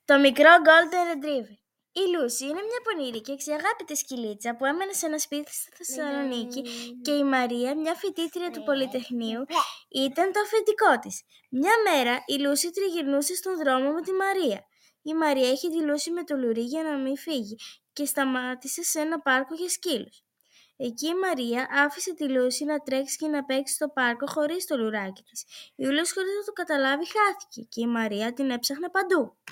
Το μικρό Golden Retriever. Η Λούση είναι μια πονηρή και αξιαγάπητη σκυλίτσα που έμενε σε ένα σπίτι στη Θεσσαλονίκη και η Μαρία, μια φοιτήτρια του Πολυτεχνείου, ήταν το αφεντικό της. Μια μέρα η Λούση τριγυρνούσε στον δρόμο με τη Μαρία. Η Μαρία είχε τη Λούση με το λουρί για να μην φύγει και σταμάτησε σε ένα πάρκο για σκύλους. Εκεί η Μαρία άφησε τη Λούση να τρέξει και να παίξει στο πάρκο χωρίς το λουράκι της. Η Λούση, χωρίς να το καταλάβει, χάθηκε και η Μαρία την έψαχνε παντού.